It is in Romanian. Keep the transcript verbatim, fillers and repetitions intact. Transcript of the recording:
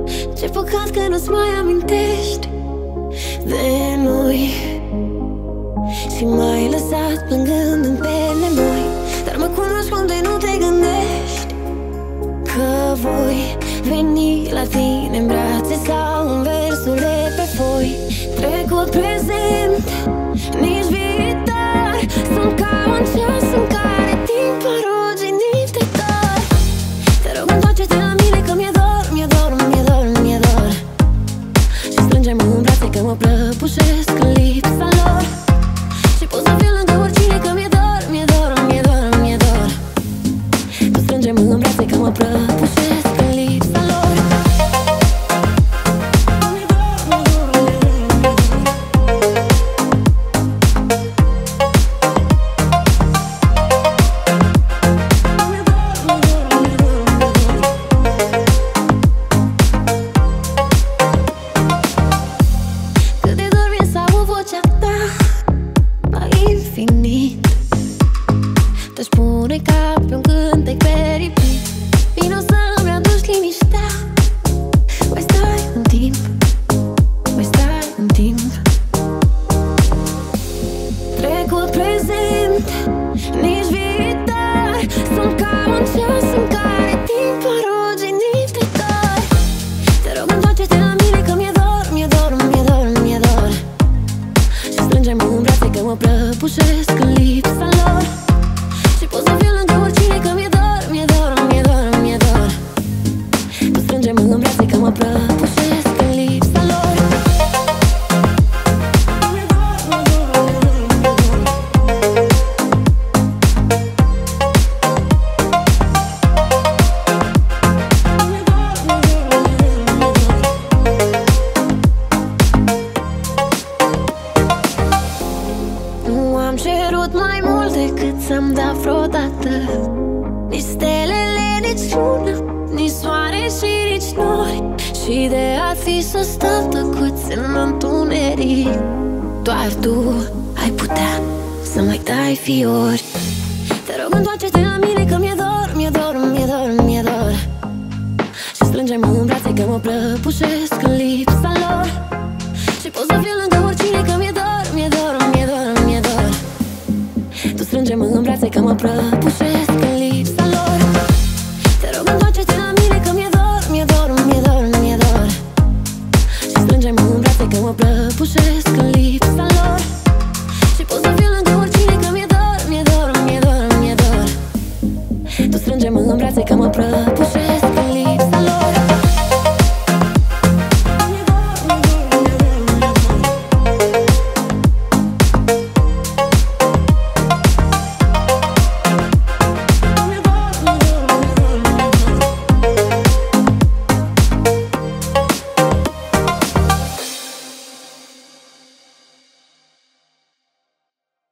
Ce păcat că nu-ți mai amintești de noi și m-ai lăsat plângând în pele moi. Dar mă cunosc cum de nu te gândești că voi veni la tine în brațe sau în versule pe foi. Trecut, prezent, nici viitor sunt ca un ceas în care timp a ruginit de dor. Te rog, întoarce-te la mine că mi-e dor, mi-e dor, mi-e dor, mi-e dor. Și strângem în brațe că mă prăbușesc în lipsa lor. Și pot să fiu lângă oricine că mi-e dor, mi-e dor, mi-e dor, mi-e dor. Că strângem în brațe că mă prăbușesc în lipsa lor. Doar tu ai putea să mai dai fiori. Te rog, întoarce-te la mine că mi-e